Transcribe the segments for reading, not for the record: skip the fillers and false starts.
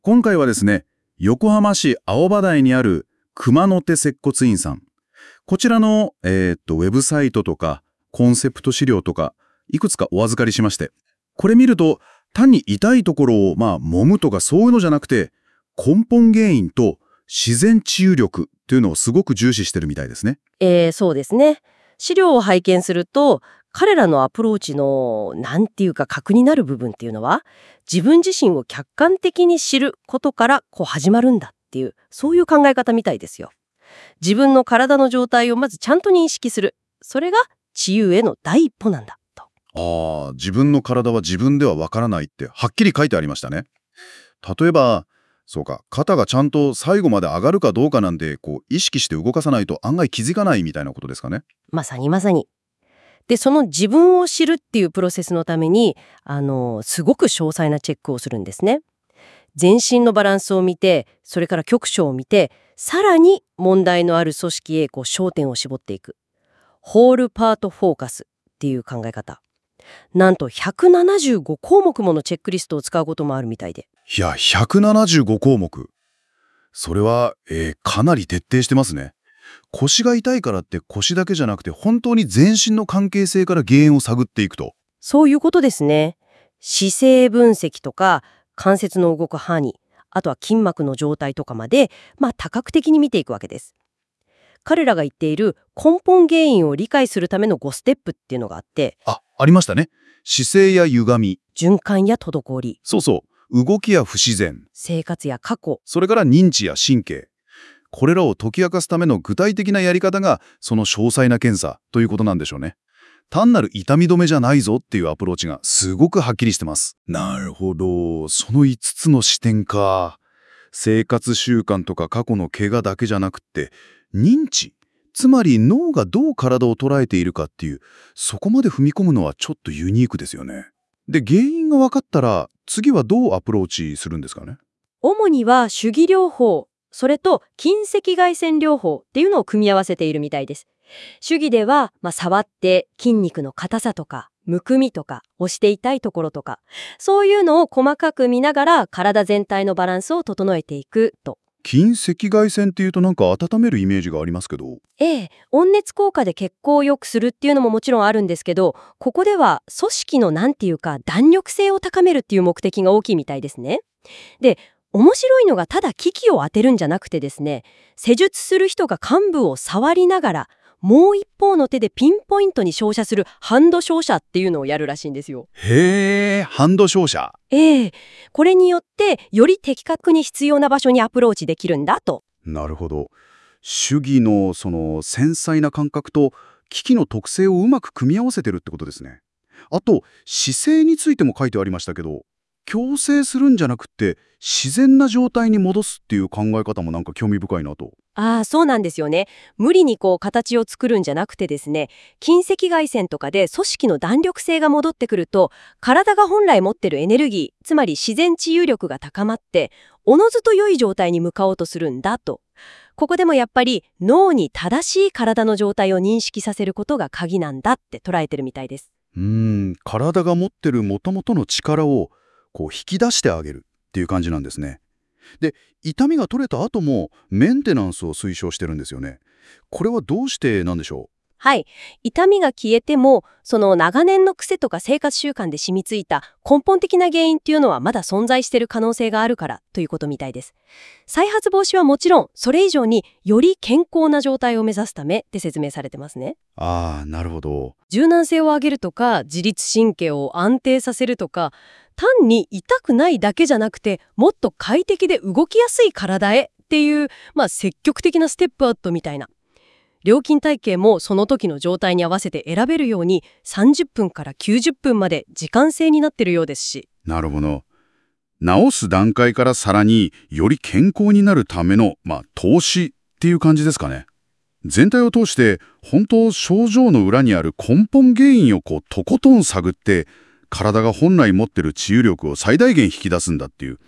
今回はですね、横浜市青葉台にある熊の手接骨院さん。こちらの、ウェブサイトとかコンセプト資料とかいくつかお預かりしまして、これ見ると単に痛いところを揉むとかそういうのじゃなくて、根本原因と自然治癒力というのをすごく重視してるみたいですね。 そうですね。資料を拝見すると、彼らのアプローチのなんていうか核になる部分っていうのは、自分自身を客観的に知ることから始まるんだっていう、そういう考え方みたいですよ。自分の体の状態をまずちゃんと認識する。それが治癒への第一歩なんだと。 自分の体は自分ではわからないってはっきり書いてありましたね。例えば、そうか、肩がちゃんと最後まで上がるかどうかなんて意識して動かさないと案外気づかないみたいなことですかね。 まさにまさに。で、その自分を知るっていうプロセスのために、すごく詳細なチェックをするんですね。全身のバランスを見て、それから局所を見て、さらに問題のある組織へ焦点を絞っていく。ホールパートフォーカスっていう考え方。なんと175項目ものチェックリストを使うこともあるみたいで。 いや、175項目。それは、かなり徹底してますね。腰が痛いからって腰だけじゃなくて本当に全身の関係性から原因を探っていくと。 そういうことですね。姿勢分析とか関節の動く範囲、あとは筋膜の状態とかまで、多角的に見ていくわけです。彼らが言っている根本原因を理解するための5ステップっていうのがあって、 ありましたね。姿勢や歪み、 循環や滞り、 そうそう、動きや不自然、 生活や過去、 それから認知や神経。これらを解き明かすための具体的なやり方がその詳細な検査ということなんでしょうね。単なる痛み止めじゃないぞっていうアプローチがすごくはっきりしてます。なるほど。その5つの視点か。生活習慣とか過去の怪我だけじゃなくって認知、つまり脳がどう体を捉えているかっていう、そこまで踏み込むのはちょっとユニークですよね。で、原因が分かったら次はどうアプローチするんですかね。 主には手技療法、それと近赤外線療法っていうのを組み合わせているみたいです。手技では、触って筋肉の硬さとかむくみとか押して痛いところとか、そういうのを細かく見ながら体全体のバランスを整えていくと。 近赤外線っていうとなんか温めるイメージがありますけど。 温熱効果で血行を良くするっていうのももちろんあるんですけど、ここでは組織の弾力性を高めるっていう目的が大きいみたいですね。で、面白いのがただ機器を当てるんじゃなくてですね、施術する人が患部を触りながら、もう一方の手でピンポイントに照射するハンド照射っていうのをやるらしいんですよ。 へー、ハンド照射。 これによってより的確に必要な場所にアプローチできるんだと。 なるほど。手技のその繊細な感覚と機器の特性をうまく組み合わせてるってことですね。あと、姿勢についても書いてありましたけど、矯正するんじゃなくて自然な状態に戻すっていう考え方もなんか興味深いなと。 そうなんですよね。無理に形を作るんじゃなくてですね、近赤外線とかで組織の弾力性が戻ってくると、体が本来持ってるエネルギー、つまり自然治癒力が高まって、おのずと良い状態に向かおうとするんだと。ここでもやっぱり脳に正しい体の状態を認識させることが鍵なんだって捉えてるみたいです。 体が持ってる元々の力を引き出してあげるっていう感じなんですね。で、痛みが取れた後もメンテナンスを推奨してるんですよね。これはどうしてなんでしょはい。痛みが消えても、その長年の癖とか生活習慣で染みついた根本的な原因っていうのはまだ存在している可能性があるからということみたいです。再発防止はもちろん、それ以上により健康な状態を目指すためって説明されてますね。 なるほど。 柔軟性を上げるとか、自律神経を安定させるとか、単に痛くないだけじゃなくて、もっと快適で動きやすい体へっていう、積極的なステップアウトみたいな。料金体系もその時の状態に合わせて選べるように30分から90分まで時間制になってるようですし。 なるほど。治す段階からさらにより健康になるための、投資っていう感じですかね。全体を通して本当症状の裏にある根本原因をとことん探って体が本来持ってる治癒力を最大限引き出すんだっていう、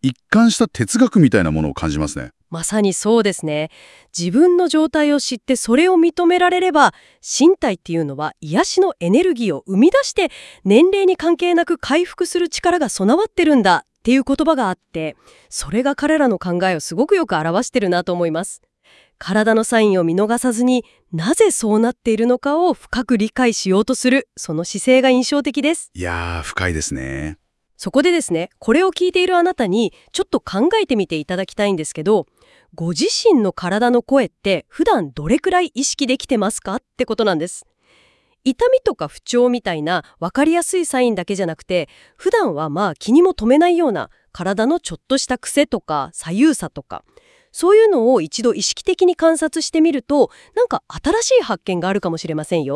一貫した哲学みたいなものを感じますね。 まさにそうですね。自分の状態を知ってそれを認められれば、身体っていうのは癒しのエネルギーを生み出して年齢に関係なく回復する力が備わってるんだっていう言葉があって、それが彼らの考えをすごくよく表してるなと思います。体のサインを見逃さずに、なぜそうなっているのかを深く理解しようとする、その姿勢が印象的です。 いやー、深いですね。 そこでですね、これを聞いているあなたにちょっと考えてみていただきたいんですけど、ご自身の体の声って普段どれくらい意識できてますかってことなんです。痛みとか不調みたいな分かりやすいサインだけじゃなくて、普段は気にも留めないような体のちょっとした癖とか左右差とか、そういうのを一度意識的に観察してみると、なんか新しい発見があるかもしれませんよ。